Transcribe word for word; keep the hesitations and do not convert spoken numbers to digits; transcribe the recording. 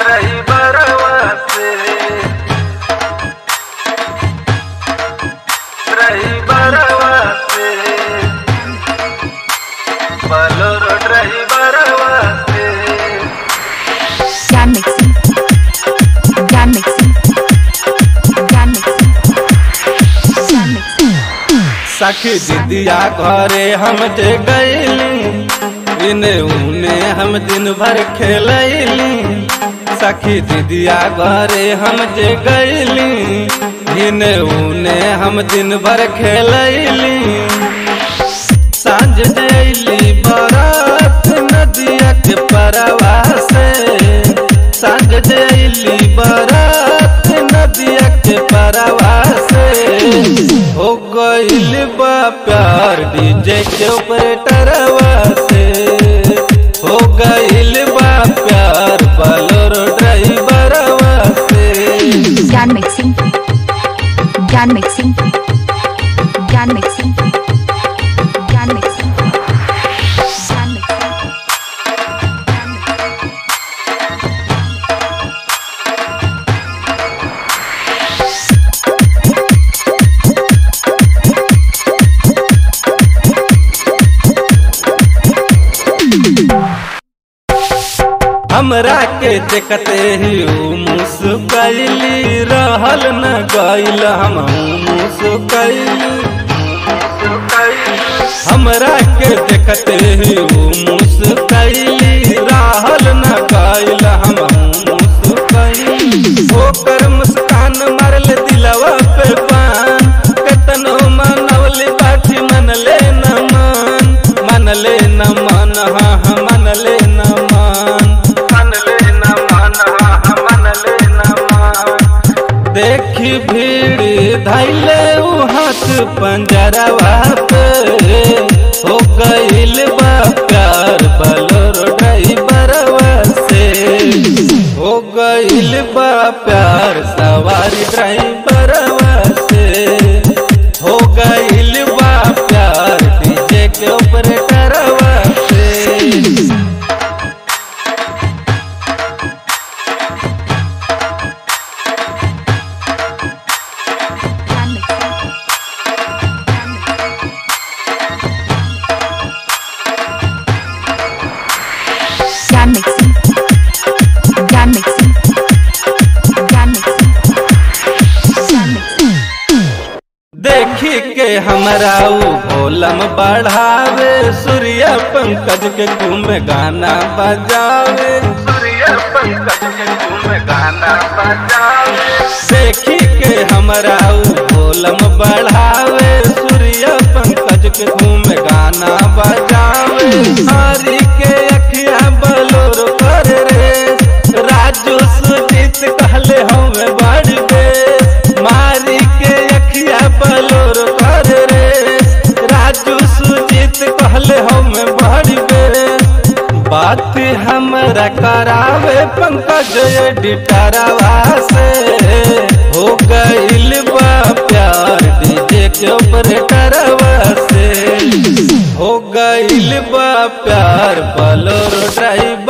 ड्राइवरवा से ड्राइवरवा से बोलेरो ड्राइवरवा से Jam mixing, jam mixing, jam mixing, jam mixing. सखी दीदिया घरे हम जे गईली इने उने हम दिन भर खेलैली। सखी दीदिया घरे हम जे गईली इने उने हम दिन भर खेलैली। सांझ जैली बरात नदिया के परवा से सांझ जैली बरात नदिया के परवा से हो गइल बा प्यार डीजे के ऑपरेटरवा से हो गइल बा प्यार बोलेरो ड्राइवरवा से। Jam mixing, jam mixing, jam mixing, jam mixing, jam mixing. हमरा के देखते ही मुस्कैली रहल न गइल हम मुस्कैली। हमरा के देखते ही मुस्कैली रहल न गइल हम मुस्कैली। ओकर मुस्कान मारल दिलवा पे पान कतनो मनवली बाठी मनले न मन मनले न मन हाँ हाँ मनले न मन देखी भीड़ धैले उ हाथ पंजरवा पे हो गइल बा प्यार बोलेरो ड्राइवरवा से हो गइल बा प्यार सवारी ड्राइवरवा से हो गइल बा प्यार डीजे के ऑपरेटरवा से। Jam mixing, jam mixing, jam mixing, jam mixing. देखी के हमरा उ भोलम बढ़ावे सूर्य पंकज के घूमे गाना बजावे सूर्य पंकज के घूमे गाना बजावे। देखी के हमरा उ भोलम बढ़ावे सूर्य पंकज के घूमे गाना बजावे। हरी के अखिया बोलेरो कर रे राजू सुजीत कहले हमें बड़ बेस मारी के अखिया बोलेरो कर रे राजू सुजीत कहले हमें बड़ बेस। बात हमरा करावे पंकज एडिटरवा से हो गइल बा प्यार डीजे के ऑपरेटरवा से हो गइल बा प्यार बोलेरो ड्राइवर